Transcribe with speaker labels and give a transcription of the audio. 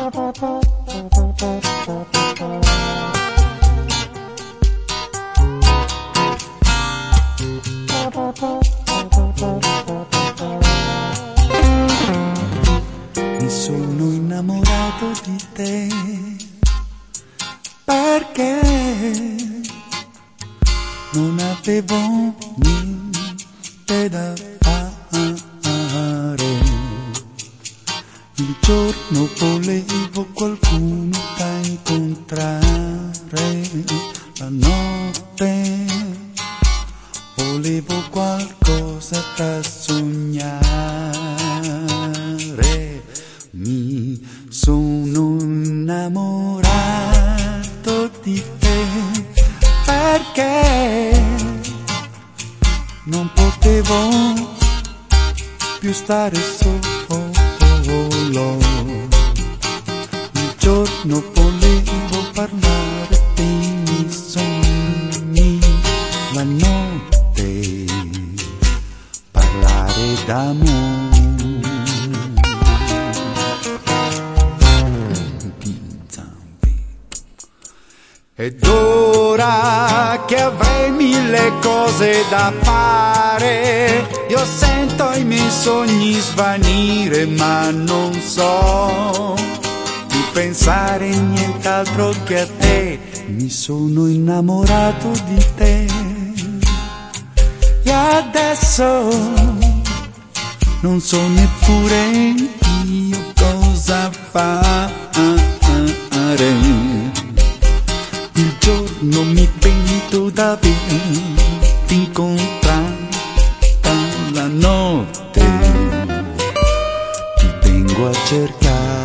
Speaker 1: Mi sono innamorato di te perché non avevo niente da fare. Il giorno volevo qualcuno da incontrare, la notte volevo qualcosa da sognare. Mi sono innamorato di te perché non potevo più stare solo. Il giorno volevo parlare dei miei sogni, la notte parlare d'amore. Ed ora che avrei mille cose da fare, io sento i miei sogni svanire, ma non so di pensare nient'altro che a te. Mi sono innamorato di te e adesso non so neppure io cosa fare. Il giorno mi pento d'averti incontrata, la notte ti vengo a cercare.